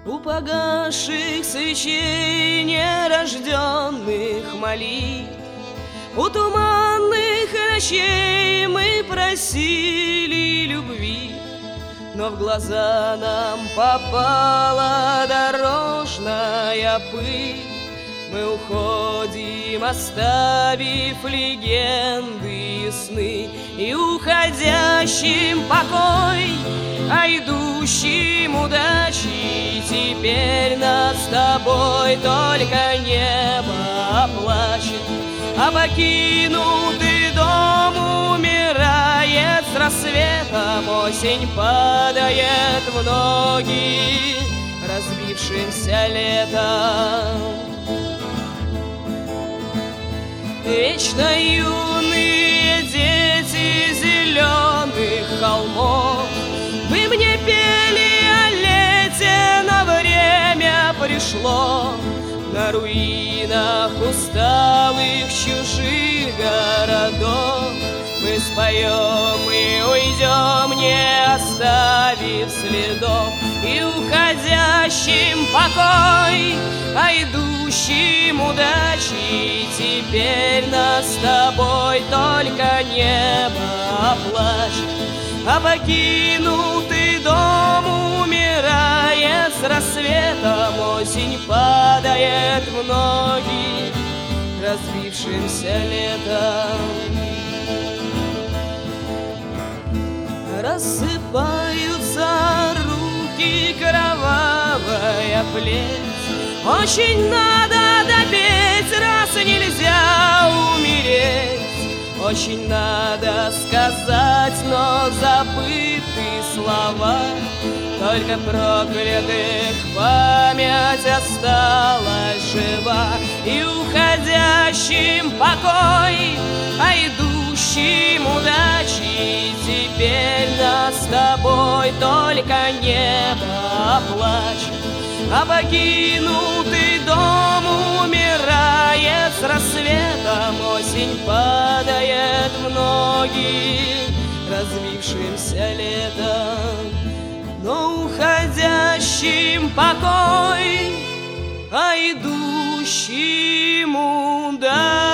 У погасших свечей нерожденных молитв, у туманных ночей мы просили любви, но в глаза нам попала дорожная пыль. Мы уходим, оставив легенды и сны, и уходящим покой, а идущим удачи. Теперь нас с тобой только небо оплачет, а покинутый дом умирает с рассветом. Осень падает в ноги разбившимся летом. Вечно юные дети зеленых холмов, вы мне пели о лете, но время пришло. На руинах усталых чужих городов мы споем и уйдем, не оставив следов. И уходящим покой, а идущим удачи. Теперь нас с тобой только небо оплачет, а покинутый дом умирает с рассветом. Осень падает в ноги разбившимся летом. Рассыпаются руки, кровавая плеть. Очень надо допеть, раз нельзя умереть. Очень надо сказать, но забыты слова. Только проклятых память осталась жива. И уходящим покой, а идущим удачи. Теперь нас с тобой только небо оплачет, а покинутый дом умирает с рассветом. Осень падает в ноги развившимся летом. Но уходящим покой, а идущим удачи.